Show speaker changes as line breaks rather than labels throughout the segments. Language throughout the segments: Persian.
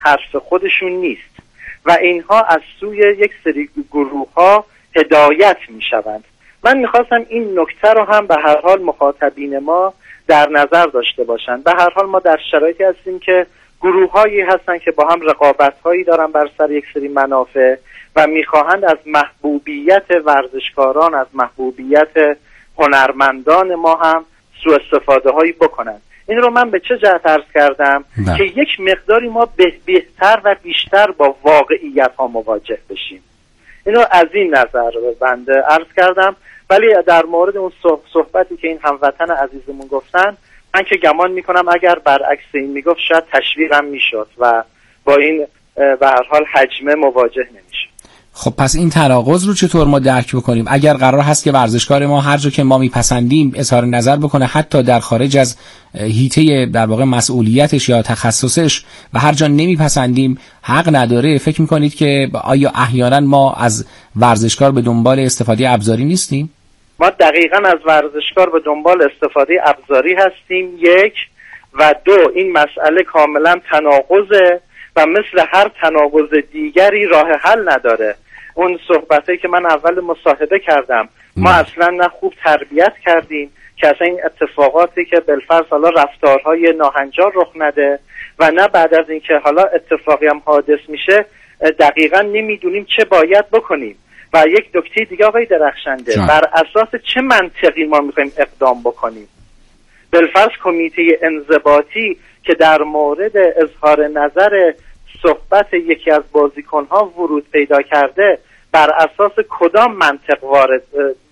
حرف خودشون نیست و اینها از سوی یک سری گروه ها هدایت می شوند. من میخواستم این نکته رو هم به هر حال مخاطبین ما در نظر داشته باشند. به هر حال ما در شرایطی هستیم که گروه هایی هستن که با هم رقابت هایی دارن بر سر یک سری منافع و میخواهند از محبوبیت ورزشکاران، از محبوبیت هنرمندان ما هم سوء استفاده هایی بکنن. این رو من به چه جهت عرض کردم؟ که یک مقداری ما بهتر و بیشتر با واقعیت ها مواجه بشیم. اینو از این نظر بنده عرض کردم. ولی در مورد اون صحبتی که این هموطن عزیزمون گفتن، من که گمان میکنم اگر برعکس این میگفت شاید تشویقم میشد و با این به هر حال حجمه مواجه نمیشه.
خب پس این تناقض رو چطور ما درک بکنیم؟ اگر قرار هست که ورزشکار ما هر جا که ما میپسندیم اظهار نظر بکنه، حتی در خارج از حیطه در واقع مسئولیتش یا تخصصش، و هر جا نمیپسندیم حق نداره، فکر میکنید که آیا احیانا ما از ورزشکار به دنبال استفاده ابزاری نیستیم؟
ما دقیقاً از ورزشکار به دنبال استفاده ابزاری هستیم، یک، و دو، این مسئله کاملا تناقضه و مثل هر تناقض دیگری راه حل نداره. اون صحبتی که من اول مصاحبه کردم، ما اصلا نه خوب تربیت کردیم که اصلا این اتفاقاتی که بالفرض حالا رفتارهای ناهنجار رخ نده و نه بعد از اینکه حالا اتفاقی هم حادث میشه دقیقاً نمیدونیم چه باید بکنیم. و یک نکته دیگه آقای درخشنده، بر اساس چه منطقی ما میخوایم اقدام بکنیم؟ بالفرض کمیته انضباطی که در مورد اظهار نظر صحبت یکی از بازیکنها ورود پیدا کرده، بر اساس کدام منطق وارد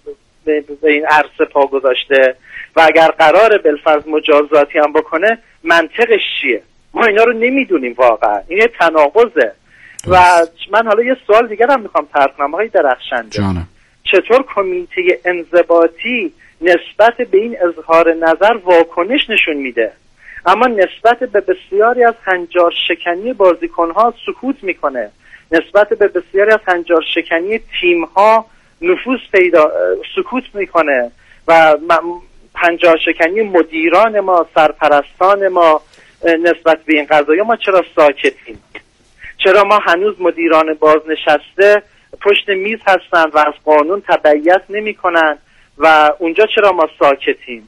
به این عرصه پا گذاشته و اگر قرار بالفرض مجازاتی هم بکنه منطقش چیه؟ ما اینا رو نمیدونیم واقعا. این یه تناقضه. و من حالا یه سوال دیگر هم میخوام طرح کنم آقای درخشنده، چطور کمیته انضباطی نسبت به این اظهار نظر واکنش نشون میده اما نسبت به بسیاری از هنجار شکنی بازیکنها سکوت میکنه، نسبت به بسیاری از هنجار شکنی تیمها نفوذ پیدا سکوت میکنه و هنجار شکنی مدیران ما، سرپرستان ما نسبت به این قضایا ما چرا ساکتیم؟ چرا ما هنوز مدیران بازنشسته پشت میز هستن و از قانون تبعیت نمیکنن و اونجا چرا ما ساکتیم؟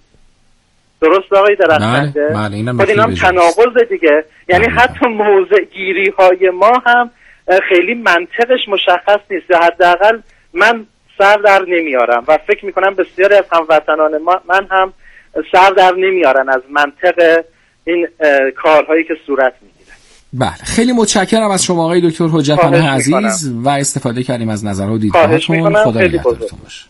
درست آقای درخشنده؟ خود این هم تناقض دیگه. یعنی حتی موضع گیری های ما هم خیلی منطقش مشخص نیست، یا حداقل من سر در نمیارم و فکر میکنم بسیاری از هموطنان من هم سر در نمیارن از منطق این کارهایی که صورت میگیره.
بله، خیلی متشکرم از شما آقای دکتر حجت پناه عزیز و استفاده کردیم از نظرها و دیدگاهاتون. خدا نگهدارتون باشه.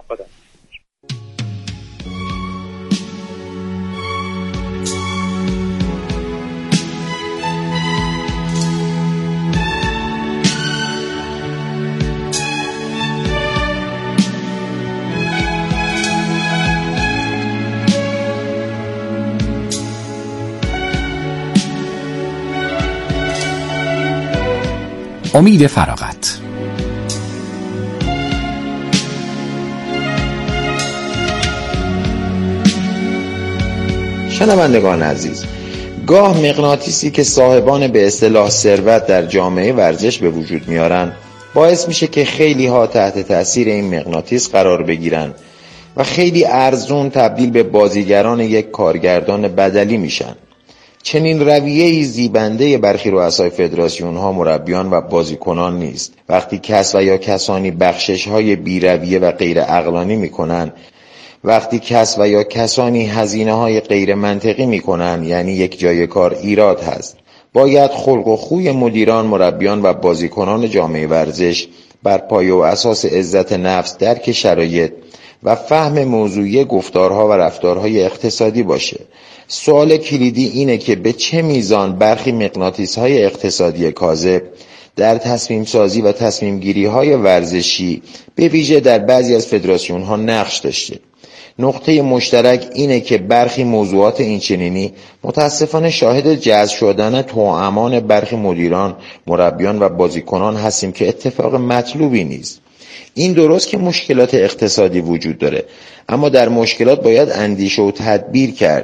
امید فراغت.
شنوندگان عزیز، گاه مغناطیسی که صاحبان به اصطلاح ثروت در جامعه ورزش به وجود میارن باعث میشه که خیلی ها تحت تأثیر این مغناطیس قرار بگیرن و خیلی ارزون تبدیل به بازیگران یک کارگردان بدلی میشن. چنین رویه‌ای زیبنده برخی رؤسای فدراسیون‌ها، مربیان و بازیکنان نیست. وقتی کس و یا کسانی بخشش‌های بی‌رویه و غیر عقلانی می‌کنن، وقتی کس و یا کسانی هزینه‌های غیر منطقی می‌کنن، یعنی یک جای کار ایراد هست. باید خلق و خوی مدیران، مربیان و بازیکنان جامعه ورزش بر پایه و اساس عزت نفس، درک شرایط و فهم موضوعی گفتارها و رفتارهای اقتصادی باشه. سوال کلیدی اینه که به چه میزان برخی مغناطیس‌های اقتصادی کاذب در تصمیم سازی و تصمیم گیری های ورزشی به ویژه در بعضی از فدراسیون‌ها نقش داشته. نقطه مشترک اینه که برخی موضوعات اینچنینی متاسفانه شاهد جذب شدن توامان برخی مدیران، مربیان و بازیکنان هستیم که اتفاق مطلوبی نیست. این درست که مشکلات اقتصادی وجود داره، اما در مشکلات باید اندیشه و تدبیر کرد.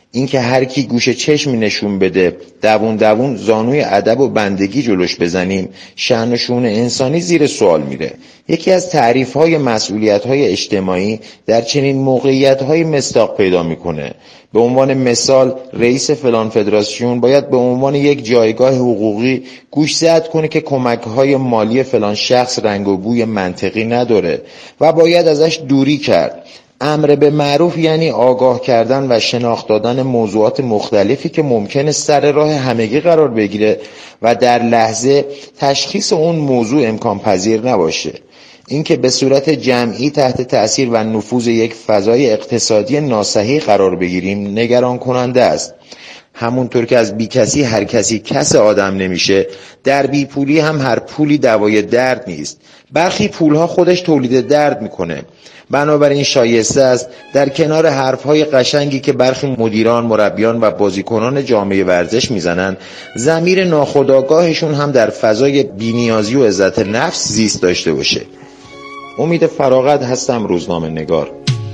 اینکه هر کی گوشه چشمی نشون بده دوون دوون زانوی ادب و بندگی جلوش بزنیم، شأن و شؤون انسانی زیر سوال میره. یکی از تعریف‌های مسئولیت‌های اجتماعی در چنین موقعیت‌های مصداق پیدا میکنه. به عنوان مثال رئیس فلان فدراسیون باید به عنوان یک جایگاه حقوقی گوشزد کنه که کمک‌های مالی فلان شخص رنگ و بوی منطقی نداره و باید ازش دوری کرد. امر به معروف یعنی آگاه کردن و شناخت دادن موضوعات مختلفی که ممکنه سر راه همگی قرار بگیره و در لحظه تشخیص اون موضوع امکان پذیر نباشه. اینکه به صورت جمعی تحت تأثیر و نفوذ یک فضای اقتصادی ناصحیح قرار بگیریم نگران کننده است. همونطور که از بی کسی هر کسی کس آدم نمیشه، در بی پولی هم هر پولی دوای درد نیست. برخی پولها خودش تولید درد میکنه. بنابراین شایسته است در کنار حرفهای قشنگی که برخی مدیران، مربیان و بازیکنان جامعه ورزش میزنن، ضمیر ناخودآگاهشون هم در فضای بی‌نیازی و عزت نفس زیست داشته باشه. امید فراغت هستم، روزنامه نگار.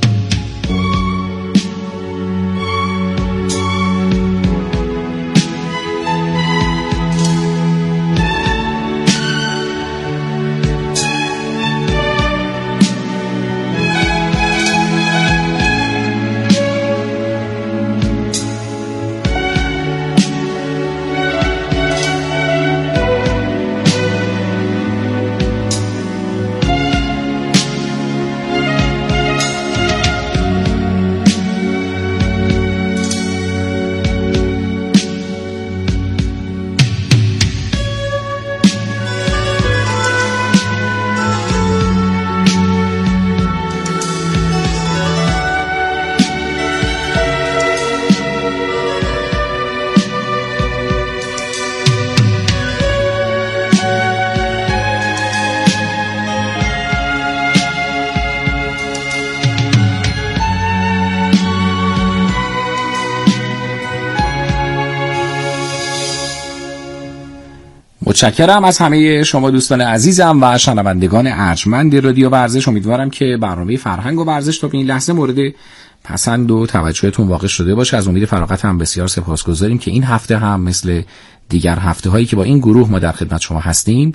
متشکرم از همه شما دوستان عزیزم و شنوندگان ارجمند رادیو ورزش. امیدوارم که برنامه فرهنگ و ورزش تا به این لحظه مورد پسند و توجهتون واقع شده باشه. از امید فراغت هم بسیار سپاسگزاریم که این هفته هم مثل دیگر هفته هایی که با این گروه ما در خدمت شما هستیم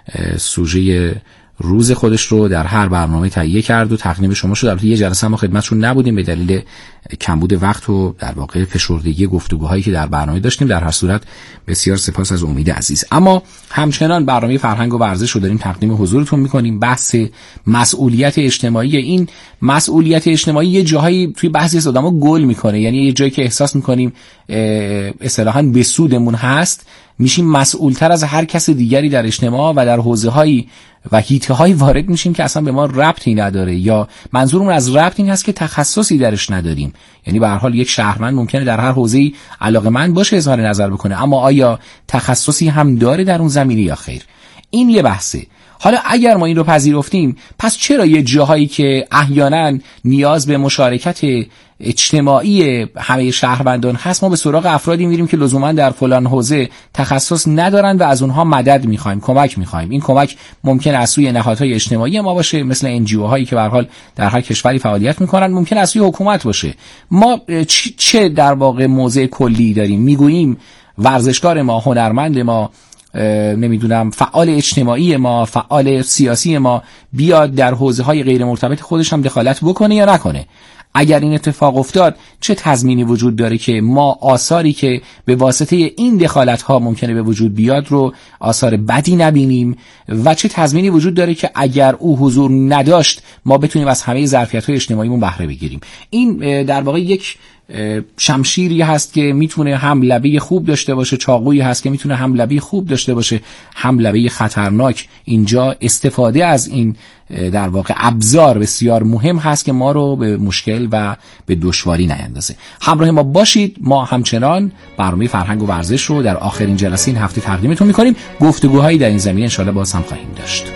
سوژه روز خودش رو در هر برنامه تهیه کرد و تقدیم شما شد. البته یه جلسه ما خدمتشون نبودیم به دلیل کمبود وقت و در واقع فشردگی گفتگوهایی که در برنامه داشتیم. در هر صورت بسیار سپاس از امید عزیز. اما همچنان برنامه فرهنگ و ورزش رو داریم تقدیم حضورتون میکنیم. بحث مسئولیت اجتماعی، این مسئولیت اجتماعی یه جاهایی توی بحثی از آدما گل میکنه، یعنی یه جایی که احساس میکنیم اصطلاحاً به سودمون هست، میشیم مسئولتر از هر کس دیگری در اجتماع و در حوزه‌های و حیطه‌های وارد میشیم که اصلا به ما ربطی نداره، یا منظورمون از ربط این هست که تخصصی درش نداریم. یعنی به هر حال یک شهروند ممکنه در هر حوزه‌ای علاقه‌مند باشه، اظهار نظر بکنه، اما آیا تخصصی هم داره در اون زمینه یا خیر؟ این یه بحثه. حالا اگر ما این رو پذیرفتیم، پس چرا یه جاهایی که احیانا نیاز به مشارکت اجتماعی همه شهروندان هست، ما به سراغ افرادی میریم که لزوما در فلان حوزه تخصص ندارن و از اونها مدد میخوایم، کمک میخوایم. این کمک ممکن از سوی نهادهای اجتماعی ما باشه، مثل NGO هایی که به هر حال در هر کشوری فعالیت میکنن، ممکن از سوی حکومت باشه. ما چه در واقع موضع کلی داریم؟ میگوییم ورزشکار ما، هنرمند ما، نمیدونم فعال اجتماعی ما، فعال سیاسی ما بیاد در حوزه‌های غیر مرتبط خودش هم دخالت بکنه یا نکنه؟ اگر این اتفاق افتاد چه تضمینی وجود داره که ما آثاری که به واسطه این دخالت‌ها ممکنه به وجود بیاد رو آثار بدی نبینیم، و چه تضمینی وجود داره که اگر او حضور نداشت ما بتونیم از همه ظرفیت‌های اجتماعیمون بهره بگیریم؟ این در واقع یک شمشیری هست که میتونه هم لبه خوب داشته باشه، چاقویی هست که میتونه هم لبه خوب داشته باشه هم لبه خطرناک. اینجا استفاده از این در واقع ابزار بسیار مهم هست که ما رو به مشکل و به دشواری نیندازه. همراه ما باشید. ما همچنان برنامه فرهنگ و ورزش رو در آخرین جلسه این هفته تقدیمتون میکنیم. گفتگوهایی در این زمینه انشاءالله باز هم خواهیم داشت.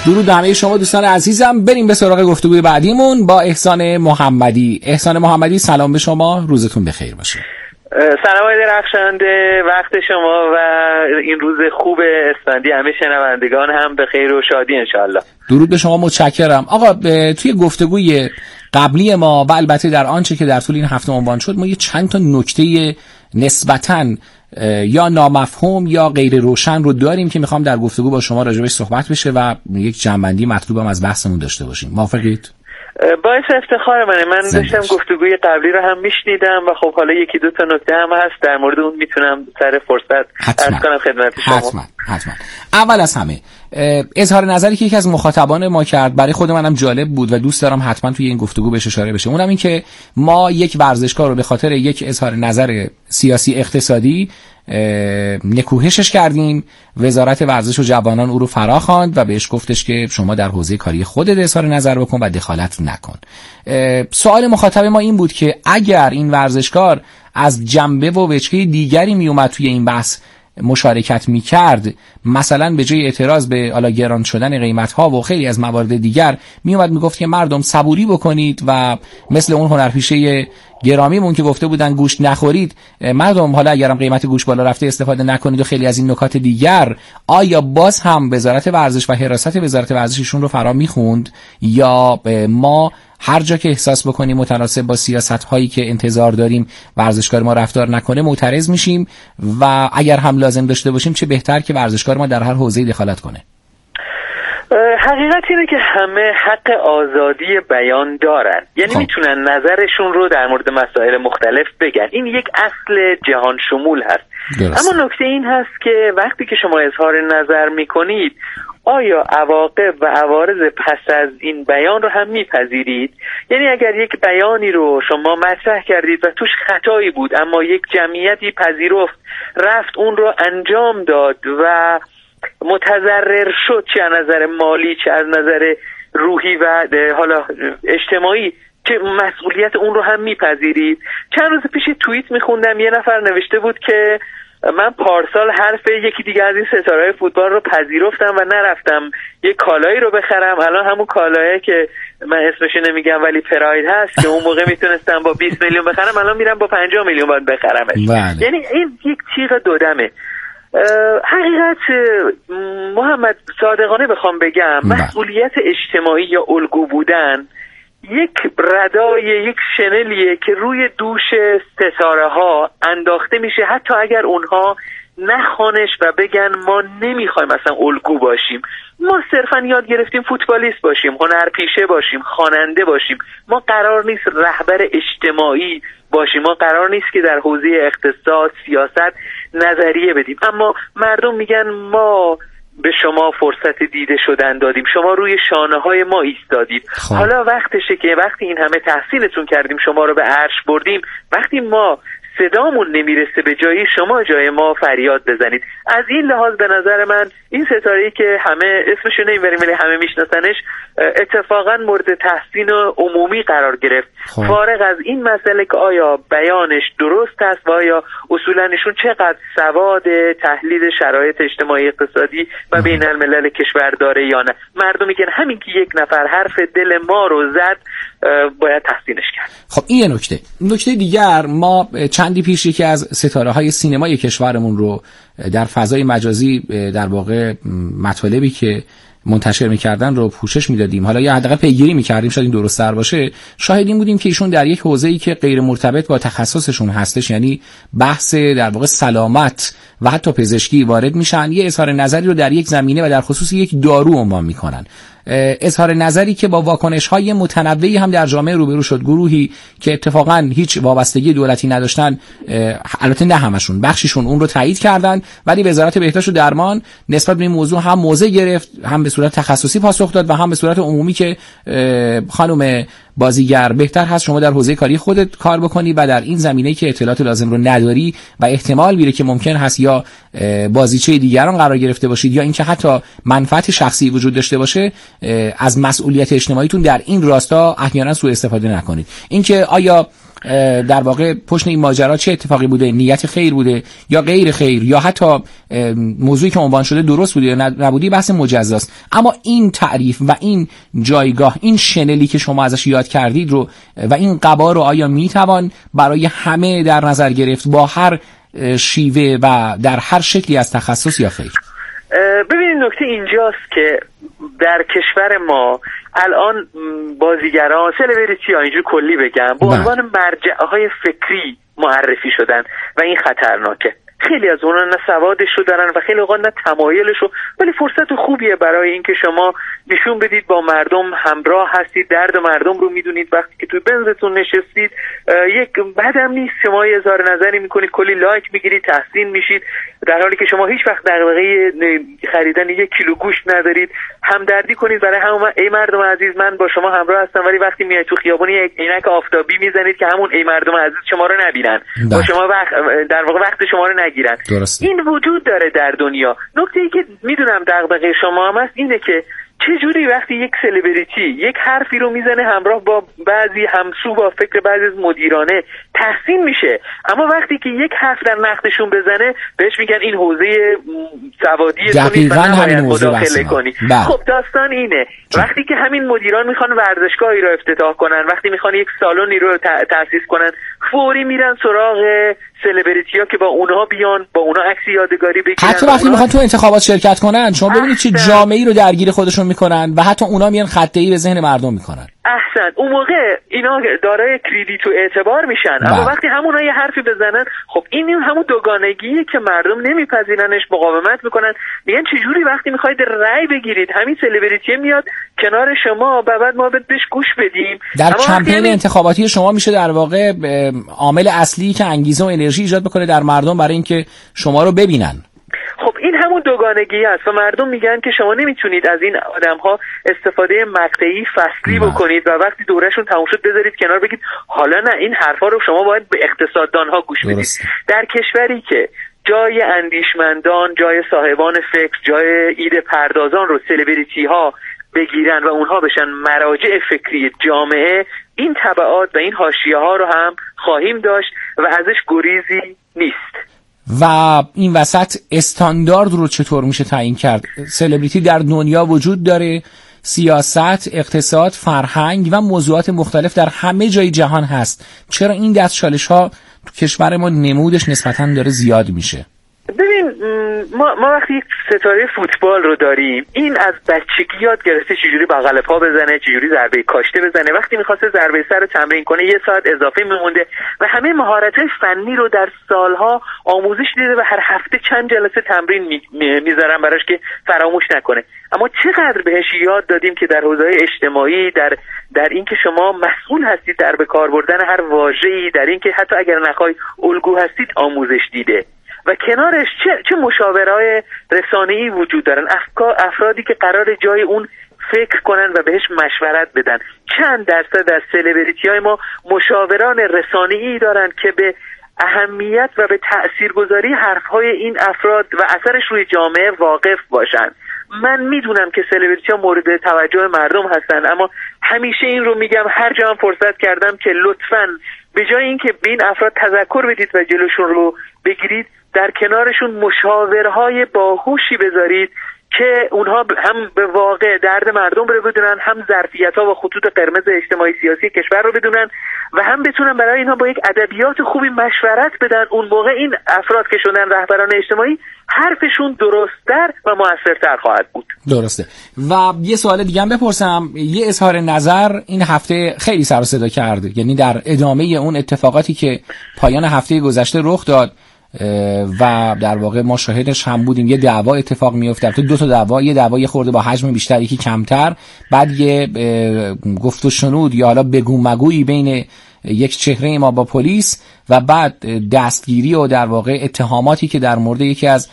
درود به همه شما دوستان عزیزم. بریم به سراغ گفتگوی بعدیمون با احسان محمدی. احسان محمدی سلام به شما، روزتون بخیر باشه.
سلام آقای درخشنده، وقت شما و این روز خوب اسفندی همه شنوندگان هم به خیر و شادی انشالله.
درود به شما، متشکرم. آقا توی گفتگوی قبلی ما و البته در آنچه که در طول این هفته عنوان شد، ما یه چند تا نکته نسبتاً یا نامفهوم یا غیر روشن رو داریم که میخوام در گفتگو با شما راجبش صحبت بشه و یک جنبندی مطلوبم از بحثمون داشته باشیم. موافقید؟
باعث افتخار من داشتم گفتگوی قبلی رو هم میشنیدم و خب حالا یکی دو تا نکته هم هست در مورد اون میتونم سر فرصت عرض کنم خدمت شما.
حتما. اول از همه اظهار نظری که یکی از مخاطبان ما کرد برای خود منم جالب بود و دوست دارم حتما توی این گفتگو بهش اشاره بشه. اونم این که ما یک ورزشکار رو به خاطر یک اظهار نظر سیاسی اقتصادی نکوهشش کردیم. وزارت ورزش و جوانان او رو فرا خواند و بهش گفتش که شما در حوزه کاری خودت اظهار نظر بکن و دخالت نکن. سوال مخاطب ما این بود که اگر این ورزشکار از جنبه و وجهه دیگری می اومد توی این بحث مشارکت میکرد، مثلا به جای اعتراض به گران شدن قیمت ها و خیلی از موارد دیگر میومد میگفت که مردم صبوری بکنید و مثل اون هنرپیشه گرامیمون که گفته بودن گوشت نخورید، مردم حالا اگرم قیمت گوشت بالا رفته استفاده نکنید و خیلی از این نکات دیگر، آیا باز هم وزارت ورزش و حراست وزارت ورزششون رو فرا میخوند یا ما هر جا که احساس بکنیم متناسب با سیاست‌هایی که انتظار داریم ورزشکار ما رفتار نکنه معترض میشیم و اگر هم لازم داشته باشیم چه بهتر که ورزشکار ما در هر حوزه‌ای دخالت کنه؟
حقیقت اینه که همه حق آزادی بیان دارن، یعنی میتونن نظرشون رو در مورد مسائل مختلف بگن. این یک اصل جهان شمول هست. اما نکته این هست که وقتی که شما اظهار نظر میکنید آیا عواقب و عوارض پس از این بیان رو هم میپذیرید؟ یعنی اگر یک بیانی رو شما مطرح کردید و توش خطایی بود اما یک جمعیتی پذیرفت، رفت اون رو انجام داد و متضرر شد، چه از نظر مالی چه از نظر روحی و حالا اجتماعی، چه مسئولیت اون رو هم میپذیرید؟ چند روز پیش توییت میخوندم یه نفر نوشته بود که من پارسال حرف یکی دیگه از این ستاره‌های فوتبال رو پذیرفتم و نرفتم یه کالایی رو بخرم. الان همون کالایه که من اسمش نمیگم ولی پراید هست که اون موقع میتونستم با 20 میلیون بخرم، الان میرم با 50 میلیون باید بخرمش. یعنی این یک تیغ دودمه. حقیقت محمد صادقانه بخوام بگم مسئولیت اجتماعی یا الگو بودن یک ردای، یک شنلیه که روی دوش ستاره ها انداخته میشه، حتی اگر اونها نخوانش و بگن ما نمیخوایم مثلا الگو باشیم، ما صرفا یاد گرفتیم فوتبالیست باشیم، هنرپیشه باشیم، خواننده باشیم، ما قرار نیست رهبر اجتماعی باشیم، ما قرار نیست که در حوزه اقتصاد، سیاست نظریه بدیم. اما مردم میگن ما به شما فرصت دیده شدن دادیم، شما روی شانه های ما ایستادید. حالا وقتشه که وقتی این همه تحصیلتون کردیم، شما رو به عرش بردیم، وقتی ما صدامون نمیرسه به جایی شما جای ما فریاد بزنید. از این لحاظ به نظر من این ستاره‌ای که همه اسمشو نمیبریم ولی همه میشناسنش اتفاقا مورد تحسین عمومی قرار گرفت. فارغ از این مسئله که آیا بیانش درست است و آیا اصولا ایشون چقدر سواد تحلیل شرایط اجتماعی اقتصادی و بین الملل کشور داره یا نه، مردم میگن همین که یک نفر حرف دل ما رو زد باید تحسینش کرد.
خب این نکته دیگر، ما چندی پیش یکی از ستاره‌های سینمای کشورمون رو در فضای مجازی در واقع مطالبی که منتشر می‌کردن رو پوشش میدادیم، حالا یا حداقل پیگیری می‌کردیم، شاید این درست‌تر باشه، شاهدیم بودیم که ایشون در یک حوزه‌ای که غیر مرتبط با تخصصشون هستش، یعنی بحث در واقع سلامت و حتی پزشکی وارد میشن، یه اظهار نظری رو در یک زمینه و در خصوص یک دارو عنوان میکنن. اظهار نظری که با واکنش‌های متنوعی هم در جامعه روبرو شد. گروهی که اتفاقاً هیچ وابستگی دولتی نداشتن، البته نه همشون، بخشیشون اون رو تایید کردن، ولی وزارت بهداشت و درمان نسبت به این موضوع هم موضع گرفت، هم به صورت تخصصی پاسخ داد و هم به صورت عمومی که خانم بازیگر بهتر هست شما در حوزه کاری خودت کار بکنی و در این زمینه که اطلاعات لازم رو نداری و احتمال میره که ممکن هست یا بازیچه دیگران قرار گرفته باشید یا اینکه حتی منفعت شخصی وجود داشته باشه، از مسئولیت اجتماعیتون در این راستا احیانا سوء استفاده نکنید. اینکه آیا در واقع پشت این ماجرا چه اتفاقی بوده، نیت خیر بوده یا غیر خیر، یا حتی موضوعی که عنوان شده درست بوده یا نبودی، بحث مجزاست. اما این تعریف و این جایگاه، این شنلی که شما ازش یاد کردید رو و این قبا رو آیا میتوان برای همه در نظر گرفت با هر شیوه و در هر شکلی از تخصص یا خیر؟
ببینید نکته اینجاست که در کشور ما الان بازیگران سلبریتی ها اینجور کلی بگم به عنوان مرجعهای فکری معرفی شدن و این خطرناکه. خیلی از اونها نه سوادشو دارن و خیلی اوقات نه تمایلشو، ولی فرصت خوبیه برای اینکه شما نشون بدید با مردم همراه هستید، درد مردم رو میدونید. وقتی که توی بنزتون نشستید یک بدم نیست شما اظهار نظری میکنید، کلی لایک میگیرید، تحسین میشید، در حالی که شما هیچ وقت دغدغه خریدن 1 کیلو گوشت ندارید. همدردی کنید برای همون ای مردم عزیز من با شما همراه هستم، ولی وقتی میای تو خیابون یک عینک آفتابی میزنید که همون ای مردم عزیز شما رو نبینن، با شما در واقع وقت شما رو نگیرن. این وجود داره در دنیا. نکته‌ای که میدونم دغدغه شما هم هست اینه که چجوری وقتی یک سلبریتی یک حرفی رو میزنه همراه با بعضی همسو با فکر بعضی از مدیرانه تحسین میشه، اما وقتی که یک حرف در نقدشون بزنه بهش میگن این حوزه سوادی
دقیقاً همین
مداخله کنی. خب داستان اینه وقتی که همین مدیران میخوان ورزشگاهی رو افتتاح کنن، وقتی میخوان یک سالنی رو تأسیس کنن، فوری میرن سراغ سلبریتی‌ها که با اونها بیان، با اونها عکس یادگاری بگیرن.
حتی وقتی میخوان تو انتخابات شرکت کنن، شما ببینید چه جامعه‌ای رو درگیر خودشون میکنن و حتی اونا میان خطه‌ای به ذهن مردم میکنن.
احسن، اون موقع اینا دارای کردیت و اعتبار میشن. اما وقتی همونها یه حرفی بزنن، خب این همون دوگانگیه که مردم نمیپذیرنش، مقاومت میکنن، میگن چجوری وقتی میخواید رأی بگیرید همین سلبریتی میاد کنار شما و بعد ما بهش گوش بدیم.
در کمپین انتخاباتی شما میشه در واقع عامل اصلی که انگیزه و انرژی ایجاد بکنه در مردم برای اینکه شما رو ببینن.
خب این همون دوگانگی است و مردم میگن که شما نمیتونید از این آدم‌ها استفاده مقطعی فصلی بکنید و وقتی دورهشون تموم شد بذارید کنار بگید حالا نه، این حرفا رو شما باید به اقتصاددان‌ها گوش بدید. در کشوری که جای اندیشمندان، جای صاحبان فکر، جای ایده پردازان رو سلبریتی‌ها بگیرن و اونها بشن مراجع فکری جامعه، این تبعات و این حاشیه‌ها رو هم خواهیم داشت و ازش گریزی نیست.
و این وسط استاندارد رو چطور میشه تعیین کرد؟ سلبریتی در دنیا وجود داره، سیاست، اقتصاد، فرهنگ و موضوعات مختلف در همه جای جهان هست. چرا این دستچالش ها تو کشور ما نمودش نسبتاً داره زیاد میشه؟
ببین ما وقتی یک ستاره فوتبال رو داریم، این از بچگی یاد گرفته چجوری بغل پا بزنه، چجوری ضربه کاشته بزنه. وقتی می‌خواسته ضربه سر رو تمرین کنه 1 ساعت اضافه می‌مونده و همه مهارت‌های فنی رو در سالها آموزش دیده و هر هفته چند جلسه تمرین می‌ذارن براش که فراموش نکنه. اما چقدر بهش یاد دادیم که در حوزه اجتماعی، در اینکه شما مسئول هستید در به کار بردن هر واژه‌ای، در اینکه حتی اگر نخواهید الگو هستید آموزش دیده. و کنارش چه مشاورای رسانه‌ای وجود دارن، افرادی که قرار جای اون فکر کنن و بهش مشورت بدن. چند درصد از سلبریتی‌های ما مشاوران رسانه‌ای دارن که به اهمیت و به تأثیرگذاری حرف‌های این افراد و اثرش روی جامعه واقف باشن. من میدونم که سلبریتی‌ها مورد توجه مردم هستن، اما همیشه این رو میگم هر جا هم فرصت کردم که لطفاً به جای اینکه به این افراد تذکر بدید و جلوشون رو بگیرید، در کنارشون مشاورهای باهوشی بذارید که اونها هم به واقع درد مردم رو بدونن، هم ظرفیت‌ها و خطوط قرمز اجتماعی سیاسی کشور رو بدونن و هم بتونن برای اینها با یک ادبیات خوبی مشورت بدن. اون موقع این افراد که شدن رهبران اجتماعی حرفشون درست‌تر و موثرتر خواهد بود.
درسته. و یه سوال دیگه هم بپرسم، یه اظهار نظر این هفته خیلی سر و صدا کرد، یعنی در ادامه اون اتفاقاتی که پایان هفته گذشته رخ داد و در واقع ما شاهدش هم بودیم، یه دعوا اتفاق میفته، تو 2 تا دعوا، یه دعوا یه خورده با حجم بیشتر، یکی کمتر، بعد یه گفت و شنود یا حالا بگو مگویی بین یک چهره ما با پلیس و بعد دستگیری و در واقع اتهاماتی که در مورد یکی از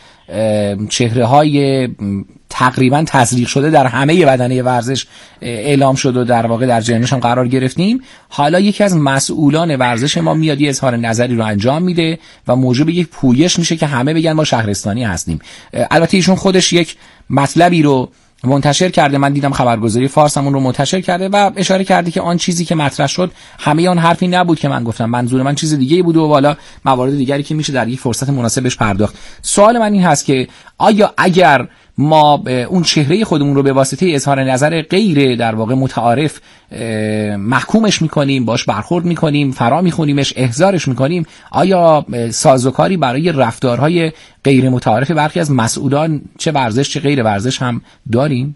چهره‌های تقریبا تزریق شده در همه بدنه ورزش اعلام شد و در واقع در جریانش هم قرار گرفتیم. حالا یکی از مسئولان ورزش ما میاد یه اظهار نظری رو انجام میده و موجب یک پویش میشه که همه بگن ما شهرستانی هستیم. البته ایشون خودش یک مطلبی رو منتشر کرده، من دیدم خبرگزاری فارس همون رو منتشر کرده و اشاره کرده که آن چیزی که مطرح شد همه آن حرفی نبود که من گفتم، منظور من چیز دیگه بود و بالا موارد دیگری که میشه در یک فرصت مناسبش پرداخت. سوال من این هست که آیا اگر ما اون چهره خودمون رو به واسطه اظهار نظر غیر در واقع متعارف محکومش میکنیم، باش برخورد میکنیم، فرا میخونیمش، احضارش میکنیم، آیا سازوکاری برای رفتارهای غیر متعارف برخی از مسئولان چه ورزش چه غیر ورزش هم داریم؟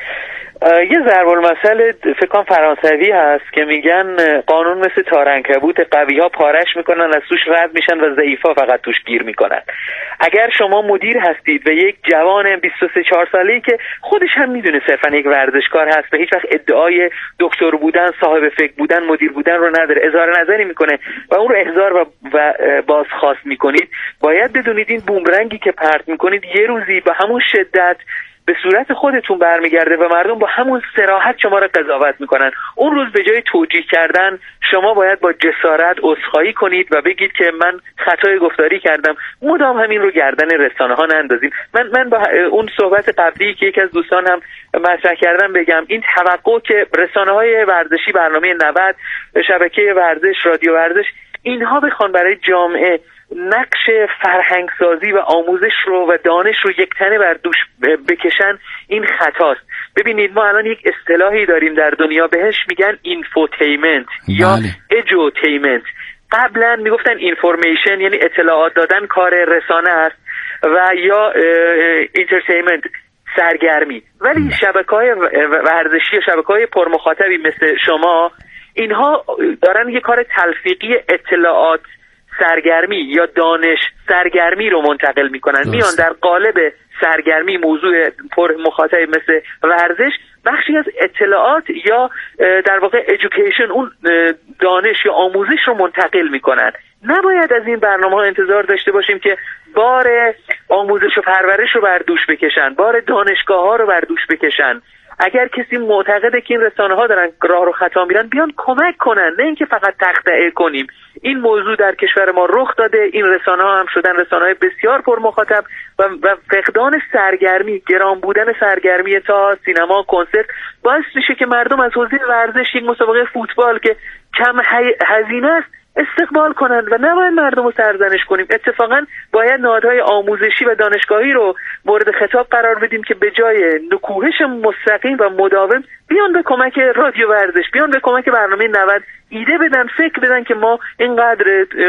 یه ضرب المثل فکر کنم فرانسوی هست که میگن قانون مثل تارعنکبوت، قوی ها پارش میکنن از توش رد میشن و ضعیفا فقط توش گیر میکنن. اگر شما مدیر هستید و یک جوان 23-4 ساله‌ای که خودش هم میدونه صرفا یک ورزشکار هست و هیچ وقت ادعای دکتر بودن، صاحب فکر بودن، مدیر بودن رو نداره، اظهار نظری میکنه و اون رو احضار و بازخواست میکنید، باید بدونید این بومرنگی که پرت میکنید یه روزی به همون شدت به صورت خودتون برمیگرده و مردم با همون صراحت شما را قضاوت میکنن. اون روز به جای توجیه کردن شما باید با جسارت عذرخواهی کنید و بگید که من خطای گفتاری کردم، مدام همین رو گردن رسانه ها نندازیم. من با اون صحبت قبلی که یکی از دوستان هم مطرح کردم بگم، این توقع که رسانه های ورزشی، برنامه 90، شبکه ورزش، رادیو ورزش، اینها بخوان برای جامعه نقش فرهنگسازی و آموزش رو و دانش رو یک تنه بر دوش بکشن، این خطاست. ببینید ما الان یک اصطلاحی داریم در دنیا بهش میگن اینفوتیمنت یا ادوتیمنت. قبلا میگفتن اینفورمیشن یعنی اطلاعات دادن کار رسانه است و یا انترتینمنت سرگرمی، ولی شبکه‌های ورزشی، شبکه‌های پرمخاطبی مثل شما، اینها دارن یک کار تلفیقی اطلاعات سرگرمی یا دانش سرگرمی رو منتقل میکنن. میان در قالب سرگرمی موضوع پر مخاطب مثل ورزش بخشی از اطلاعات یا در واقع education، اون دانش یا آموزش رو منتقل میکنن. نباید از این برنامه ها انتظار داشته باشیم که بار آموزش و پرورش رو بر دوش بکشن، بار دانشگاه ها رو بر دوش بکشن. اگر کسی معتقده که این رسانه ها دارن راه رو خطا میرن، بیان کمک کنن، نه اینکه فقط تخطئه کنیم. این موضوع در کشور ما رخ داده، این رسانه ها هم شدن رسانه های بسیار پر مخاطب و فقدان سرگرمی، گران بودن سرگرمی تا سینما، کنسرت باعث میشه که مردم از حوزه ورزش، یک مسابقه فوتبال که کم هزینه است، استقبال کنند و نباید مردم رو سرزنش کنیم. اتفاقا باید نهادهای آموزشی و دانشگاهی رو مورد خطاب قرار بدیم که به جای نکوهش مستقیم و مداوم بیان به کمک رادیو ورزش، بیان به کمک برنامه 90 ایده بدن، فکر بدن که ما اینقدر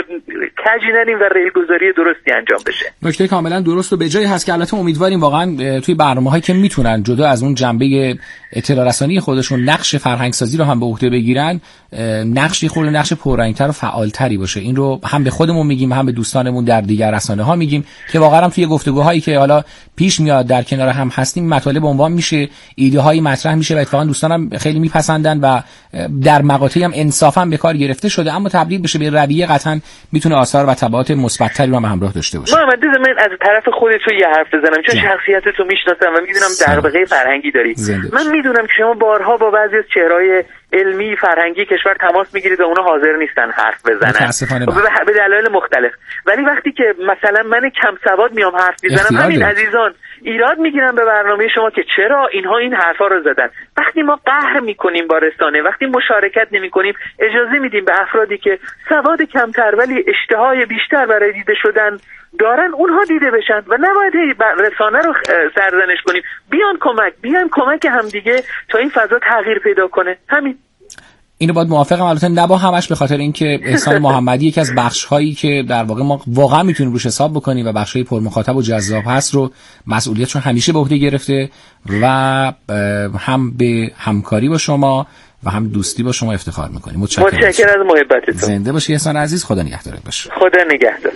کجی نریم و ریلگذاری درستی انجام بشه.
نکته کاملا درست و به جایی هست که البته امیدواریم واقعا توی برنامه‌هایی که میتونن جدا از اون جنبه اطلاع رسانی خودشون نقش فرهنگسازی رو هم به عهده بگیرن، نقشی خود نقش پررنگ‌تر و فعالتری باشه. این رو هم به خودمون میگیم، هم به دوستانمون در دیگر رسانه‌ها میگیم که واقعا هم توی گفتگوهایی که حالا پیش میاد در کنار هم هستیم مطالب عنوان میشه، ایده‌هایی مطرح میشه و اتفاقا دوستانم خیلی میپسندن و در مقاطعی هم انصافا به کار گرفته شده، اما تبدیل بشه به رویه قطعا میتونه آثار و تبعات مثبت‌تری رو هم همراه داشته باشه.
محمد من از طرف خودت یه حرف بزنم، چون شخصیتت رو میشناسم و میدونم دغدغه فرهنگی داری. من میدونم که شما بارها با بعضی از چهرهای علمی فرهنگی کشور تماس میگیرید و اونا حاضر نیستن حرف بزنن به دلایل مختلف، ولی وقتی که مثلا من کم سواد میام حرف میزنم، همین عزیزان ایراد میگیرن به برنامه شما که چرا اینها این حرفا رو زدن. وقتی ما قهر میکنیم با رسانه، وقتی مشارکت نمیکنیم، اجازه میدیم به افرادی که سواد کمتر ولی اشتهای بیشتر برای دیده شدن دارن اونها دیده بشن و نباید رسانه رو سرزنش کنیم. بیان کمک همدیگه تا این فضا تغییر پیدا کنه. همین.
اینو باید موافقم، البته نه با همش، به خاطر اینکه احسان محمدی یکی از بخش‌هایی که در واقع ما واقعا میتونیم روش حساب بکنیم و بخش‌های پرمخاطب و جذاب هست رو مسئولیتشون همیشه به عهده گرفته و هم به همکاری با شما و هم دوستی با شما افتخار می‌کنیم.
متشکرم از محبتتون.
زنده باشی احسان عزیز، خدا نگهدارت باشه.
خدا نگهدار.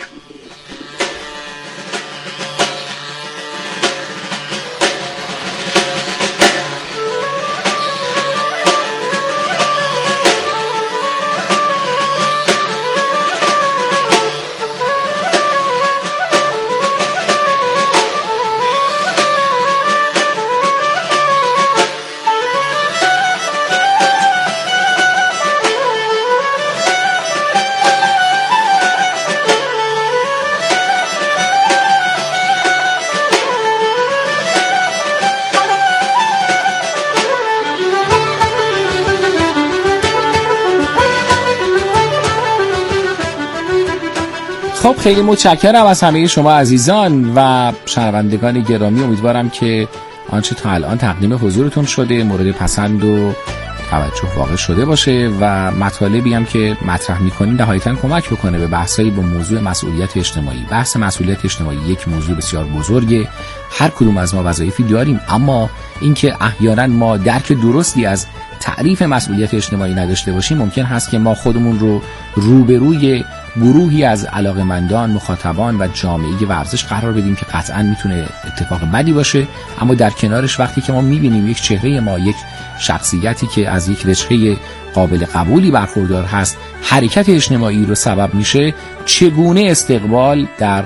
خب خیلی متشکرم از همه شما عزیزان و شنوندگان گرامی. امیدوارم که آنچه تا الان تقدیم حضورتون شده مورد پسند و توجه واقع شده باشه و مطالبی هم که مطرح می‌کنیم نهایتاً کمک بکنه به بحثایی با موضوع مسئولیت اجتماعی. بحث مسئولیت اجتماعی یک موضوع بسیار بزرگه. هر کدوم از ما وظایفی داریم، اما اینکه احیانا ما درک درستی از تعریف مسئولیت اجتماعی نداشته باشیم ممکن هست که ما خودمون رو روبروی گروهی از علاقه‌مندان، مخاطبان و جامعه ورزش قرار بدیم که قطعاً میتونه اتفاق بدی باشه. اما در کنارش وقتی که ما میبینیم یک چهره ما، یک شخصیتی که از یک رشته قابل قبولی برخوردار هست، حرکت اجتماعی رو سبب میشه، چگونه استقبال در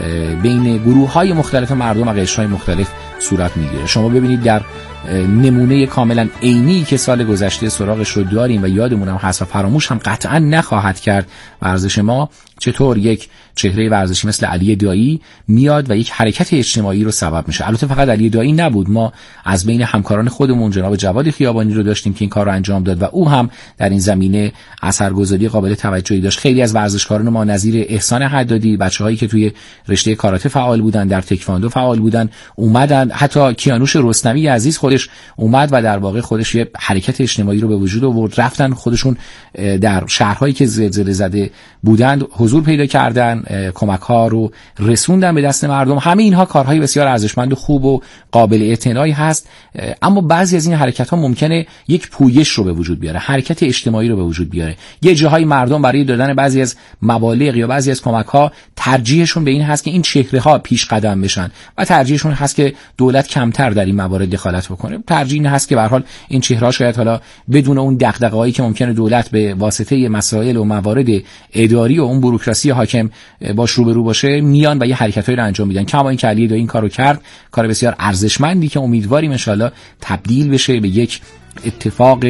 بین گروه‌های مختلف مردم و قشرهای مختلف صورت میگیره. شما ببینید در نمونه کاملا عینی که سال گذشته سراغش رو داریم و یادمون هم هست و فراموش هم قطعا نخواهد کرد ورزش ما، چطور یک چهره ورزشی مثل علی دایی میاد و یک حرکت اجتماعی رو سبب میشه. البته فقط علی دایی نبود، ما از بین همکاران خودمون جناب جواد خیابانی رو داشتیم که این کار رو انجام داد و او هم در این زمینه اثرگذاری قابل توجهی داشت. خیلی از ورزشکاران ما نظیر احسان حدادی، بچه‌هایی که توی رشته کاراته فعال بودن، در تکواندو فعال بودن، اومدن. حتی کیانوش رستمی عزیز خودش اومد و در واقع خودش یه حرکت اجتماعی رو به وجود آورد. رفتن خودشون در شهرهایی که زلزله زده بودند حضور پیدا کردن، کمک ها رو رسوندن به دست مردم. همه اینها کارهای بسیار ارزشمند و خوب و قابل اعتنایی هست، اما بعضی از این حرکت ها ممکنه یک پویش رو به وجود بیاره، حرکت اجتماعی رو به وجود بیاره. یه جاهای مردم برای دادن بعضی از مبالغ یا بعضی از کمک ها ترجیحشون به این هست که این چهره ها پیش قدم بشن و ترجیحشون هست که دولت کمتر در این موارد دخالت بکنه. ترجیح این هست که به هر حال این چهره ها شاید حالا بدون اون دغدغه‌هایی که ممکنه دولت به واسطه مسائل و موارد اداری و اون بوروکراسی حاکم باش روبرو باشه میان و یه حرکتایی رو انجام میدن. کما این که علی دایی این کارو کرد، کار بسیار ارزشمندی که امیدواریم ان شاءالله تبدیل بشه به یک اتفاق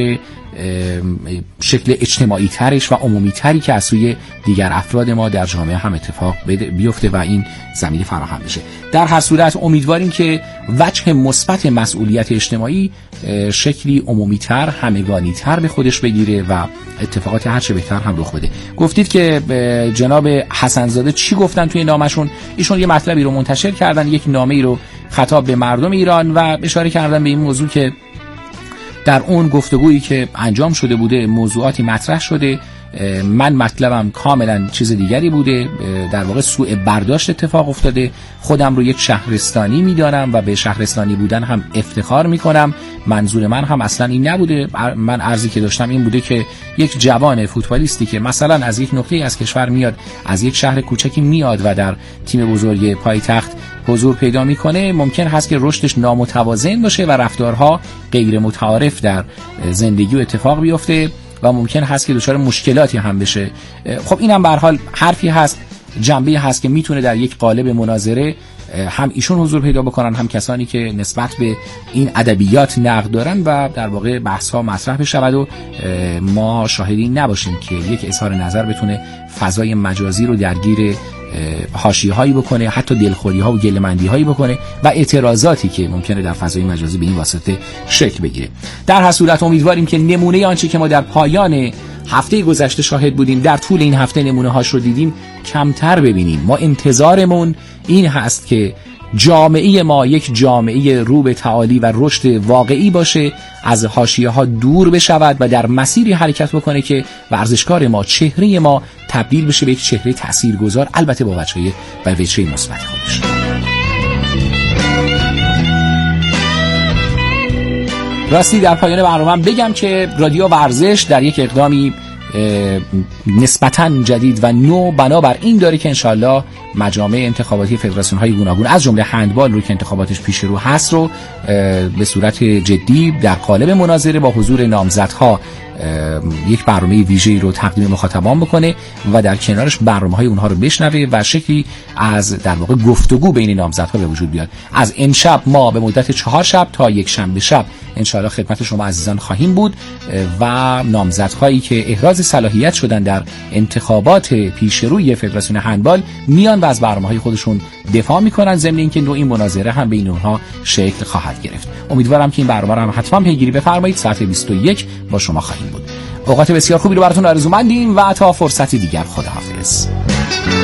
شکل اجتماعی ترش و عمومی تری که از سوی دیگر افراد ما در جامعه هم اتفاق بیفته و این زمینه فراهم بشه. در هر صورت امیدواریم که وجه مثبت مسئولیت اجتماعی شکلی عمومی تر، همگانی تر به خودش بگیره و اتفاقات هر چه بهتر هم رخ بده. گفتید که جناب حسن‌زاده چی گفتن توی نامشون؟ ایشون یه مطلبی رو منتشر کردن، یک نامه‌ای رو خطاب به مردم ایران و اشاره کردن به این موضوع که در اون گفتگویی که انجام شده بوده موضوعاتی مطرح شده. من مطلبم کاملا چیز دیگری بوده، در واقع سوء برداشت اتفاق افتاده. خودم رو یک شهرستانی میدانم و به شهرستانی بودن هم افتخار میکنم. منظور من هم اصلا این نبوده. من عرضی که داشتم این بوده که یک جوان فوتبالیستی که مثلا از یک نقطه از کشور میاد، از یک شهر کوچکی میاد و در تیم بزرگ پایتخت حضور پیدا میکنه، ممکن هست که رشدش نامتوازن باشه و رفتارها غیر متعارف در زندگی و اتفاق بیفته و ممکن هست که دچار مشکلاتی هم بشه. خب این هم به هر حال حرفی هست، جنبه هست که میتونه در یک قالب مناظره هم ایشون حضور پیدا بکنن، هم کسانی که نسبت به این ادبیات نقد دارن و در واقع بحث ها مطرح بشود و ما شاهدی نباشیم که یک اظهار نظر بتونه فضای مجازی رو درگیر حاشیه‌هایی بکنه، حتی دلخوری‌ها و گله‌مندی‌هایی بکنه و اعتراضاتی که ممکنه در فضای مجازی به این واسطه شکل بگیره. در هر صورت امیدواریم که نمونه آنچه که ما در پایان هفته گذشته شاهد بودیم، در طول این هفته نمونه هاش رو دیدیم، کمتر ببینیم. ما انتظارمون این هست که جامعه ما یک جامعه رو به تعالی و رشد واقعی باشه، از حاشیه‌ها دور بشود و در مسیری حرکت بکنه که ورزشکار ما، چهره ما تبدیل بشه به یک چهره تاثیرگذار، البته با وجهه مثبت خودش. راستی در پایان برنامه بگم که رادیو ورزش در یک اقدامی نسبتاً جدید و نو بنابر این داره که انشالله مجامع انتخاباتی فدراسیون‌های گوناگون از جمله هندبال رو که انتخاباتش پیش رو هست رو به صورت جدی در قالب مناظره با حضور نامزدها یک برنامه ویژه‌ای رو تقدیم مخاطبان بکنه و در کنارش برنامه‌های اونها رو بشنوه و شکلی از در واقع گفتگو بین نامزدها به وجود بیاد. از امشب ما به مدت 4 شب تا یک شنبه شب انشاءالله خدمت شما عزیزان خواهیم بود و نامزدهایی که احراز صلاحیت شدن در انتخابات پیشروی فدراسیون هندبال میان و از برنامه‌های خودشون دفاع میکنن، ضمن اینکه نوعی مناظره هم بین اونها شکل خواهد گرفت. امیدوارم که این برنامه رو هم حتما پیگیری بفرمایید. ساعت 21 با شما خواهیم بود. اوقات بسیار خوبی رو براتون آرزومندیم و تا فرصتی دیگر خداحافظ.